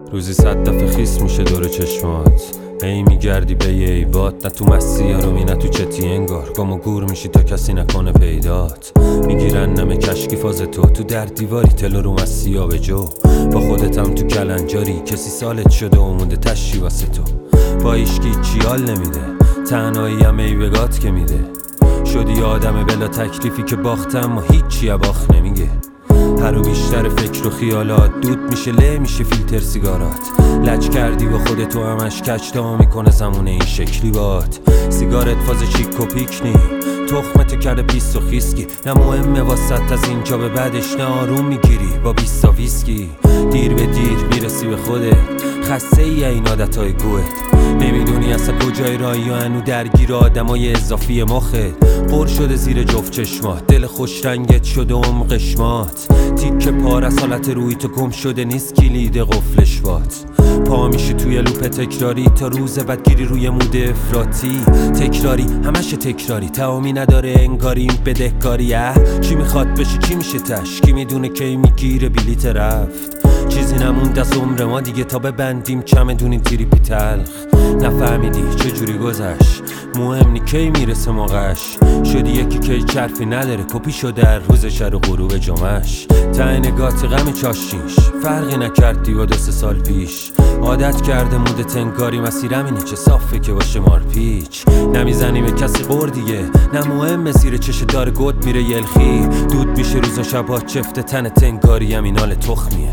روزی 100 دفعه خیس میشه دور چشمات، هی میگردی به یه ایبات، نه تو مسیح رومی نه تو چتی انگار، گم و گور میشی تا کسی نکنه پیدات. میگیرن نمه کشکی فاز تو در دیواری تلو رو مسیح به جو، با خودتم تو کلنجاری کسی سالت شده و مونده تشی واسه تو. با ایشکی چیال نمیده، تنهایی هم ایبگات که میده. شدی آدم بلا تکلیفی که باختم و هیچی باخت نمیگه. هر رو بیشتر فکر و خیالات دود میشه، له میشه فیلتر سیگارات. لج کردی با خودتو همش کجتا میکنه زمونه این شکلی بات. سیگارت فاز چیک و پیکنی، تخمتو کرده پیست و خیسکی. نه مهمه واسط از اینجا به بعدش، نه آروم میگیری با 20 تا ویسکی. دیر به دیر میرسی به خودت، خسته ای این عادتهای گوهت. نمیدونی اصلا کجای راهی یا هنو درگیر آدمای اضافی مخت. پر شده زیر جفت چشمات، دل خوش رنگت شده قشمات. تیک پار از حالت روی تو گم شده نیست کلید قفلش بات. پا میشی توی لوپ تکراری تا روز بعد گیری روی مود افراطی. تکراری همش تکراری، تمامی نداره انگاری این بدهکاری. چی میخواد بشه چی میشه تش، کی میدونه کی میگیره بلیت رفت. چیزی نموند از عمر ما دیگه تا ببندیم چمدونی تریپی تلخ. نفهمیدی چجوری گذشت، مهم نی کی میرسه موقعش. شدی یکی که چرفی نداره، کپی شده در روز شر و غروب جمعش. ته نگاهت غم چاشیش، فرقی نکردی با 2 سال پیش. عادت کرده مود تنگاری، مسیرم اینه چه صافه که باشه مارپیچ. نمیزنی به کسی قور دیگه، نه مهم زیر چش دار گد میره یلخی. دود میشه روز و شبات چفت تن تنگاری هم اینال تخمیه.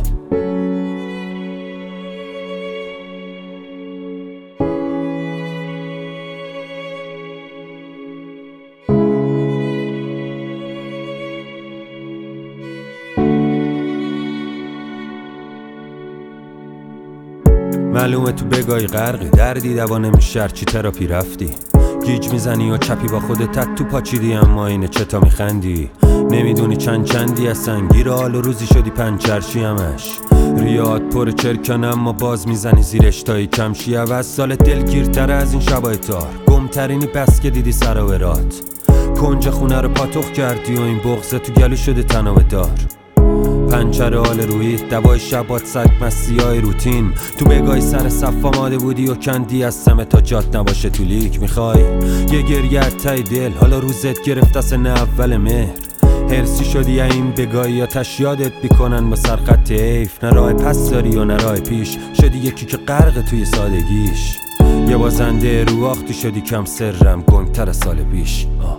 معلومه تو بگای غرقی، دردی دوا نمیشه چی تراپی رفتی. گیج میزنی و چپی با خودت تو پاچیدی، اما اینه چتا میخندی. نمیدونی چندی از سنگیر حال و روزی شدی پنچرشی همش. ریاد پر چرکن اما باز میزنی زیرش تایی کمشی. عوض سالت دلگیرتره از این شبای تار، گمترینی بس که دیدی سراورات. کنج خونه رو پاتوخ کردی و این بغضه تو گلو شده تنابه دار. پنچر حال روی دوای شبات سگ مسیحای روتین. تو بگای سر صف آماده بودی و کندی از سمه تا جات نباشه تو لیک. میخوای یه گریه تای دل، حالا روزت گرفت از نه اول مهر. هرسی شدی این بگای یا تشیادت بیکنن با سرخط حیف. نه راه پس داری و نه راه پیش، شدی یکی که غرق توی سادگیش. یه بازنده رو آختی شدی کم سرم گنگتر از سال پیش.